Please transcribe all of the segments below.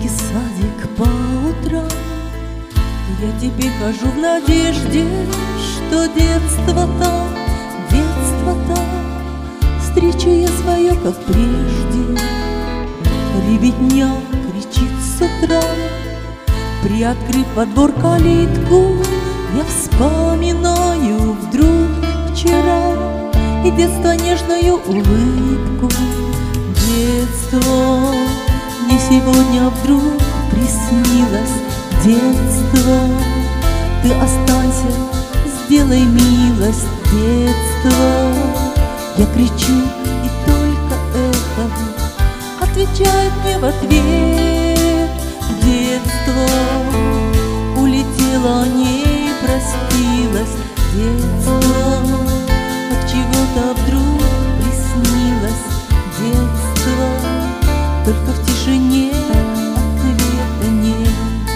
детский садик по утрам. Я теперь хожу в надежде, что детство там, детство там. Встречу я свое, как прежде. Ребятня кричит с утра. Приоткрыв во двор калитку, я вспоминаю вдруг вчера и детство нежную улыбку. Детство мне сегодня вдруг приснилось. Детство, ты останься, сделай милость. Детство, я кричу, и только эхо отвечает мне в ответ. Детство улетело, не простилось. Детство от чего-то вдруг приснилось. Детство, только в тишине ответа нет.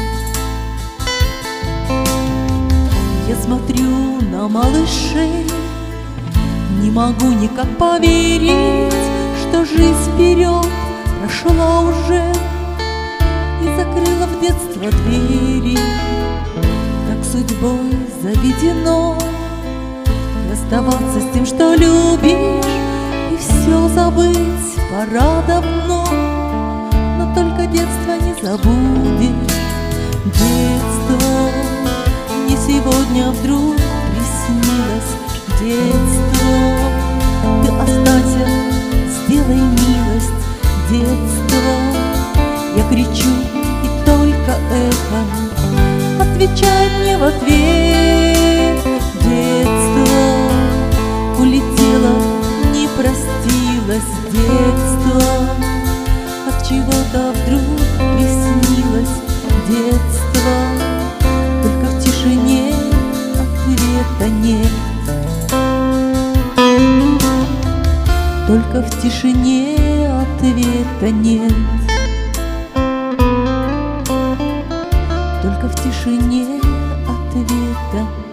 Я смотрю на малышей, не могу никак поверить, что жизнь вперед прошла уже и закрыла в детство двери. Так судьбой заведено расставаться с тем, что любишь, и все забыть пора давно. Но только детство не забудешь. Детство мне сегодня вдруг приснилось. Детство, ты останься, сделай милость. Детство, я кричу, и только эхо отвечает мне в ответ. Детство улетело, не простилось. Детство от чего-то вдруг приснилось. Детство, только в тишине ответа нет. Только в тишине ответа нет. Только в тишине ответа